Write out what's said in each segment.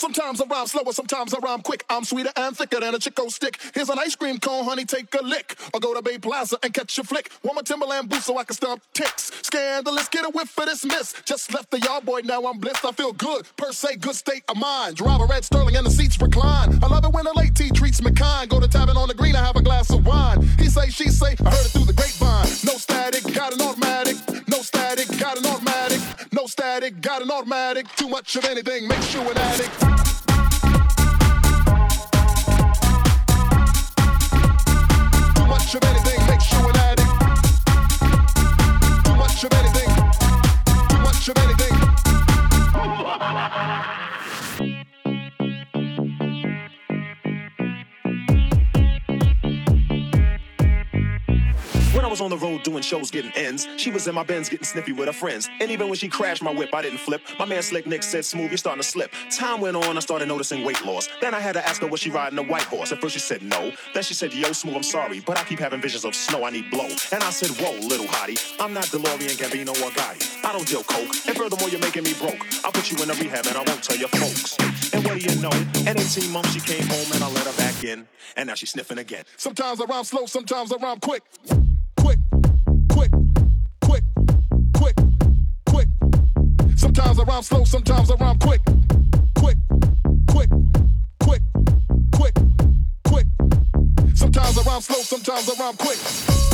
Sometimes I rhyme slower, sometimes I rhyme quick. I'm sweeter and thicker than a Chico stick. Here's an ice cream cone, honey, take a lick. Or go to Bay Plaza and catch a flick. Want my Timberland boots so I can stomp ticks. Scandalous, get a whiff of this miss. Just left the yard boy, now I'm blissed. I feel good, per se, good state of mind. Drive a red Sterling and the seats recline. I love it when a late tea treats me kind. Go to Tavern on the Green, I have a glass of wine. He say, she say, I heard it through the grapevine. No static, got an automatic. No static, got an automatic. No static, got an automatic. Too much of anything makes you an addict. Too much of anything makes you an addict. Too much of anything. Too much of anything. When I was on the road doing shows getting ends, she was in my Benz getting sniffy with her friends. And even when she crashed my whip, I didn't flip. My man Slick Nick said, "Smooth, you're starting to slip." Time went on, I started noticing weight loss. Then I had to ask her, was she riding a white horse? At first she said no. Then she said, "Yo, Smooth, I'm sorry, but I keep having visions of snow, I need blow." And I said, "Whoa, little hottie, I'm not DeLorean, Gambino, or Gotti. I don't deal coke, and furthermore, you're making me broke. I'll put you in a rehab and I won't tell your folks." And what do you know? At 18 months, she came home and I let her back in. And now she's sniffing again. Sometimes I rhyme slow, sometimes I rhyme quick. Quick, quick, quick, quick, quick. Sometimes I rhyme slow, sometimes I rhyme quick. Quick, quick, quick, quick, quick. Sometimes I rhyme slow, sometimes I rhyme quick.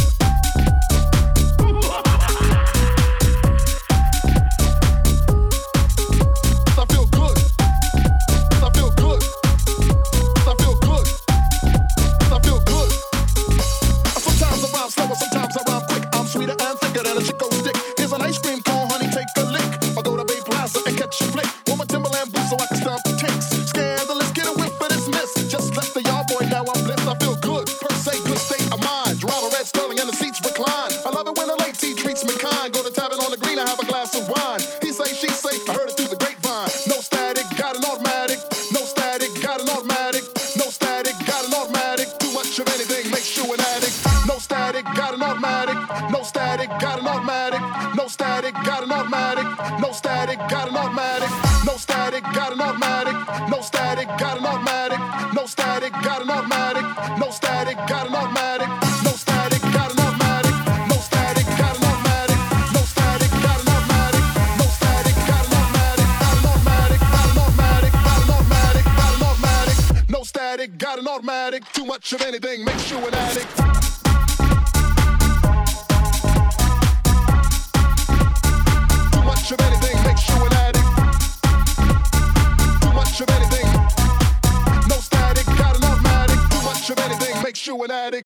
I feel good. I feel good. I feel good. I feel good. Sometimes I rhyme slower, sometimes I rhyme quick. I'm sweeter and thicker than a Chico stick. Here's an ice cream cone, honey, take a lick. Or go to Bay Plaza and catch a flick. Want my Timberland boots so I can stomp ticks. Scandalous, get a whiff of this miss. Just left the yard boy, now I'm blissed. I feel good, per se, good state of mind. Drive a red Sterling and the seats recline. I love it when a late tea treats me kind. Go to Tavern on the Green, I have a glass of wine. He say, she say, I heard it through the grapevine. No static, got an automatic. No static, got an automatic. No static, got an automatic. Too much of anything makes you an addict. No static, got an automatic. No static, got an automatic. No static, got an automatic. No static, got an automatic. No static, got an automatic. No static, got an automatic. No static, got an automatic. No static, got an automatic. No static, got an automatic. No static, got an automatic. No static, got an automatic. No static, got an automatic. Got an automatic. Got an automatic. Got an automatic. Got an automatic. No static, got an automatic. Too much of anything makes you an addict. Too much of anything makes you an addict. Too much of anything. No static, got an automatic. Too much of anything makes you an addict.